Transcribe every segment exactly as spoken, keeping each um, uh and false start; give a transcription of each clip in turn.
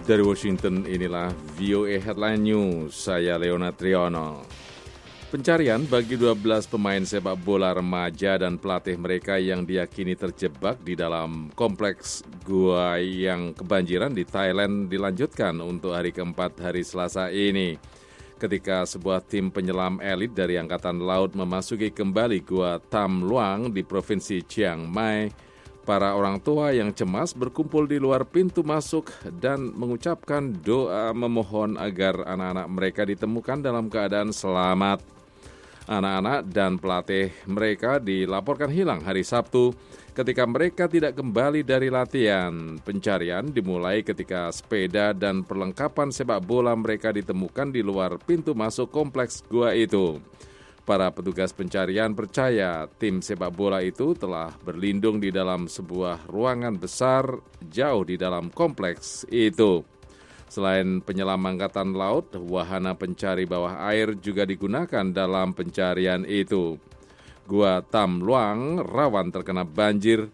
Dari Washington, inilah V O A Headline News, saya Leona Triono. Pencarian bagi dua belas pemain sepak bola remaja dan pelatih mereka yang diyakini terjebak di dalam kompleks gua yang kebanjiran di Thailand dilanjutkan untuk hari keempat hari Selasa ini. Ketika sebuah tim penyelam elit dari Angkatan Laut memasuki kembali gua Tham Luang di Provinsi Chiang Mai, para orang tua yang cemas berkumpul di luar pintu masuk dan mengucapkan doa memohon agar anak-anak mereka ditemukan dalam keadaan selamat. Anak-anak dan pelatih mereka dilaporkan hilang hari Sabtu ketika mereka tidak kembali dari latihan. Pencarian dimulai ketika sepeda dan perlengkapan sepak bola mereka ditemukan di luar pintu masuk kompleks gua itu. Para petugas pencarian percaya tim sepak bola itu telah berlindung di dalam sebuah ruangan besar jauh di dalam kompleks itu. Selain penyelam Angkatan Laut, wahana pencari bawah air juga digunakan dalam pencarian itu. Gua Tham Luang rawan terkena banjir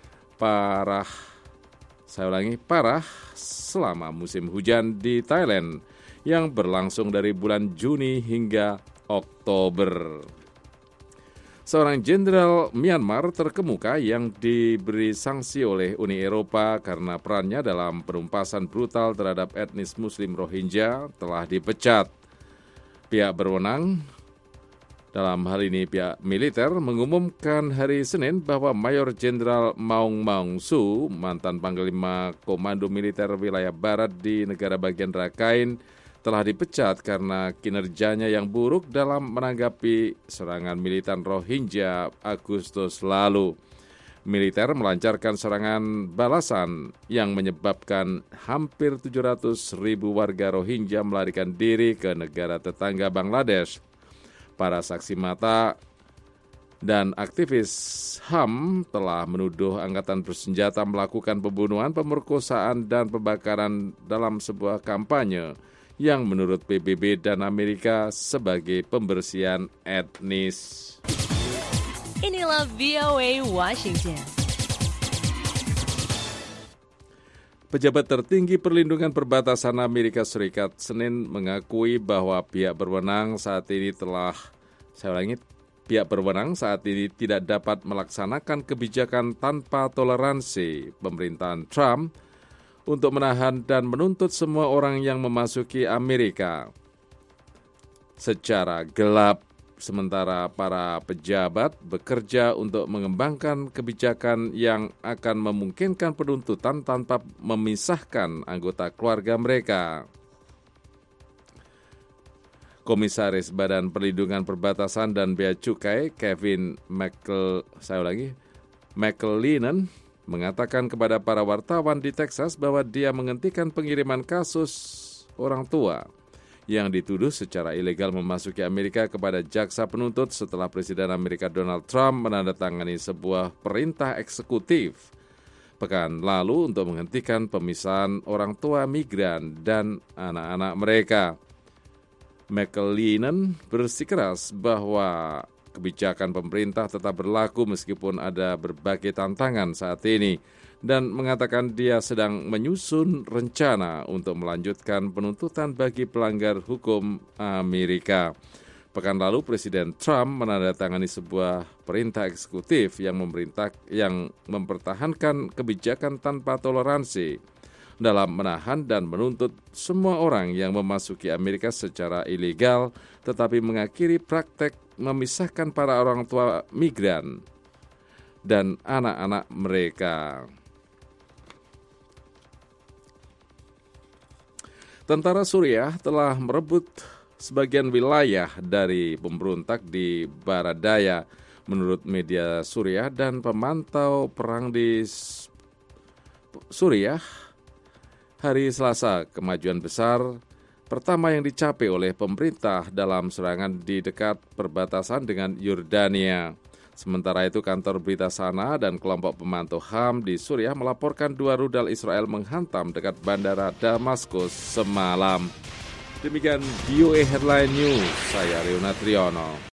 parah, saya ulangi, parah selama musim hujan di Thailand yang berlangsung dari bulan Juni hingga Oktober. Seorang jenderal Myanmar terkemuka yang diberi sanksi oleh Uni Eropa karena perannya dalam penumpasan brutal terhadap etnis Muslim Rohingya telah dipecat. Pihak berwenang, dalam hal ini pihak militer, mengumumkan hari Senin bahwa Mayor Jenderal Maung Maung Su, mantan Panglima Komando Militer Wilayah Barat di negara bagian Rakhine, telah dipecat karena kinerjanya yang buruk dalam menanggapi serangan militan Rohingya Agustus lalu. Militer melancarkan serangan balasan yang menyebabkan hampir tujuh ratus ribu warga Rohingya melarikan diri ke negara tetangga Bangladesh. Para saksi mata dan aktivis H A M telah menuduh angkatan bersenjata melakukan pembunuhan, pemerkosaan, dan pembakaran dalam sebuah kampanye yang menurut P B B dan Amerika sebagai pembersihan etnis. Inilah V O A Washington. Pejabat tertinggi perlindungan perbatasan Amerika Serikat Senin mengakui bahwa pihak berwenang saat ini telah, saya ulangi, pihak berwenang saat ini tidak dapat melaksanakan kebijakan tanpa toleransi pemerintahan Trump untuk menahan dan menuntut semua orang yang memasuki Amerika secara gelap, sementara para pejabat bekerja untuk mengembangkan kebijakan yang akan memungkinkan penuntutan tanpa memisahkan anggota keluarga mereka. Komisaris Badan Perlindungan Perbatasan dan Bea Cukai Kevin McL, saya ulangi, McLennan mengatakan kepada para wartawan di Texas bahwa dia menghentikan pengiriman kasus orang tua yang dituduh secara ilegal memasuki Amerika kepada jaksa penuntut setelah Presiden Amerika Donald Trump menandatangani sebuah perintah eksekutif pekan lalu untuk menghentikan pemisahan orang tua migran dan anak-anak mereka. McLennan bersikeras bahwa kebijakan pemerintah tetap berlaku meskipun ada berbagai tantangan saat ini dan mengatakan dia sedang menyusun rencana untuk melanjutkan penuntutan bagi pelanggar hukum Amerika. Pekan lalu Presiden Trump menandatangani sebuah perintah eksekutif yang memerintah yang mempertahankan kebijakan tanpa toleransi dalam menahan dan menuntut semua orang yang memasuki Amerika secara ilegal, tetapi mengakhiri praktek memisahkan para orang tua migran dan anak-anak mereka. Tentara Suriah telah merebut sebagian wilayah dari pemberontak di Barat Daya, menurut media Suriah dan pemantau perang di Suriah. Hari Selasa, kemajuan besar pertama yang dicapai oleh pemerintah dalam serangan di dekat perbatasan dengan Yordania. Sementara itu, kantor berita Sana dan kelompok pemantau H A M di Suriah melaporkan dua rudal Israel menghantam dekat bandara Damaskus semalam. Demikian V O A Headline News, saya Leona Triono.